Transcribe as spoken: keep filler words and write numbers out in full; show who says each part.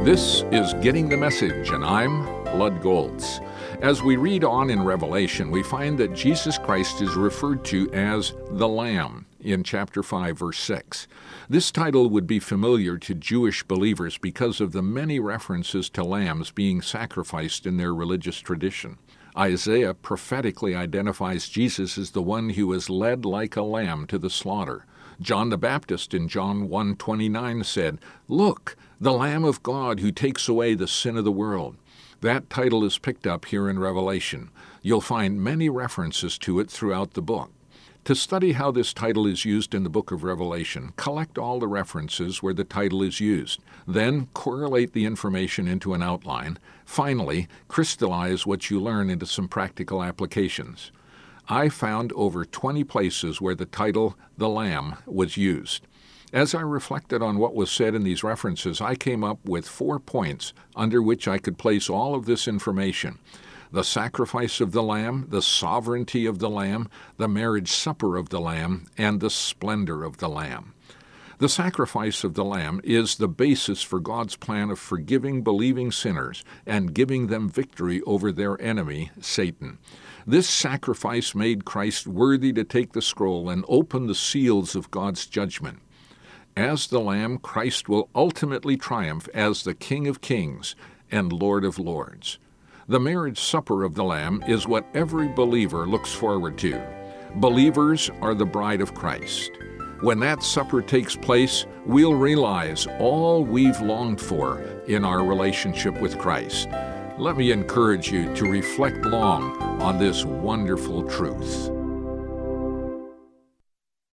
Speaker 1: This is Getting the Message, and I'm Lud Goltz. As we read on in Revelation, we find that Jesus Christ is referred to as the Lamb in chapter five, verse six. This title would be familiar to Jewish believers because of the many references to lambs being sacrificed in their religious tradition. Isaiah prophetically identifies Jesus as the one who was led like a lamb to the slaughter. John the Baptist in John one twenty-nine said, "Look, the Lamb of God who takes away the sin of the world." That title is picked up here in Revelation. You'll find many references to it throughout the book. To study how this title is used in the book of Revelation, collect all the references where the title is used. Then correlate the information into an outline. Finally, crystallize what you learn into some practical applications. I found over twenty places where the title, the Lamb, was used. As I reflected on what was said in these references, I came up with four points under which I could place all of this information: the sacrifice of the Lamb, the sovereignty of the Lamb, the marriage supper of the Lamb, and the splendor of the Lamb. The sacrifice of the Lamb is the basis for God's plan of forgiving believing sinners and giving them victory over their enemy, Satan. This sacrifice made Christ worthy to take the scroll and open the seals of God's judgment. As the Lamb, Christ will ultimately triumph as the King of Kings and Lord of Lords. The marriage supper of the Lamb is what every believer looks forward to. Believers are the bride of Christ. When that supper takes place, we'll realize all we've longed for in our relationship with Christ. Let me encourage you to reflect long on this wonderful truth.